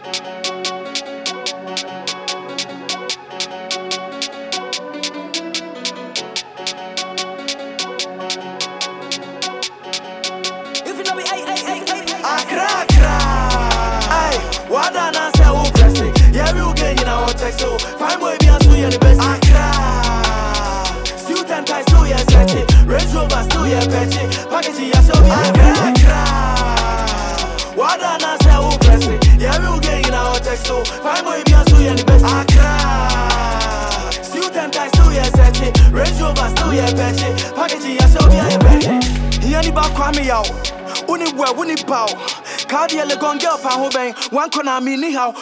So, fine boy, be a so you're the best. I cry. Suit and tie, so you're stretchy. Range Rover, so you're petty. Packaging, you're so I cry. What I say, oh, press it. Yeah, we'll get in our text. So, fine boy, be a so you're the best. I cry. Suit and tie, so you're stretchy. Range Rover, so you're petty. Packaging, you're so petty. He only back on me out. Uni well, uni bow. Cardia, le gon' girl, fan hobang. One corner, me, ni how.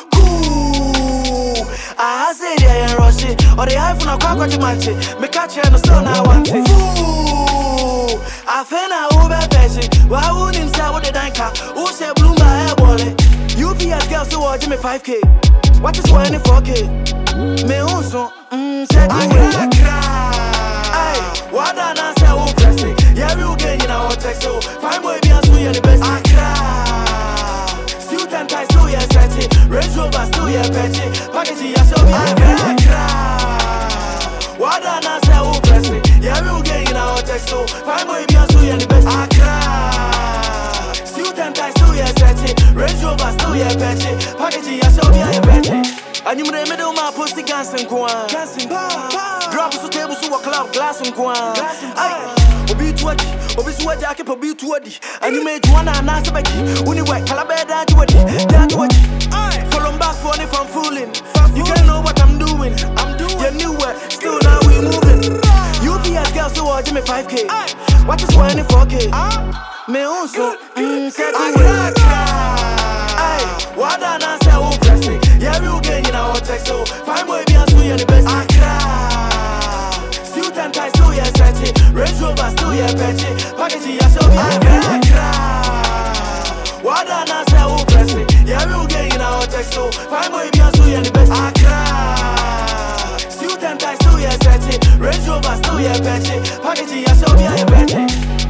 I say they ain't rush it, or they have no quack what you might say. Me catch you no stone, I want it. Ooh, I feel now over patient. Why wouldn't say what they done car? Who say bloom my airball? UPS girls who watch me 5K. What is 24K? Me also, said I cry. What I say, oh, press it. Yeah, we'll get in our text. So, fine boy, be a so you're the best. I cry. Suit and tie, so you're stretchy. Range Rover, so you're petty. Packaging, you're so what I say, oh, press it. Yeah, we'll get in our text. So, fine boy, be a so you're the best. I cry. Suit and tie, so you're stretchy. Range Rover, so you're petty. Packaging, you're so petty. And you may middle my posty gas and go on. Drop us table, so club, glass and go on. Obi to Obi Suwaji, I keep a beat to Odi. And you made one and answer back. Only white calabar, that to Odi. Follow back for if I'm fooling. You can't know what I'm doing. You're newer, still now we moving. UPS girls who watch me 5K. What is 24K? Me also, said I cry. What I say, oh, press it. Yeah, we'll get in our text. So, fine boy, be a so you're the best. I cry. Suit and tie, so you're stretchy. Range Rover, so you're petty. Packaging, you're so I cry. What I say, oh, press it. Yeah, we'll get in our text. So, fine boy, be a so you're the best. I cry. Suit and tie, so you're stretchy. Range Rover, so you're petty. Packaging, you're so petty.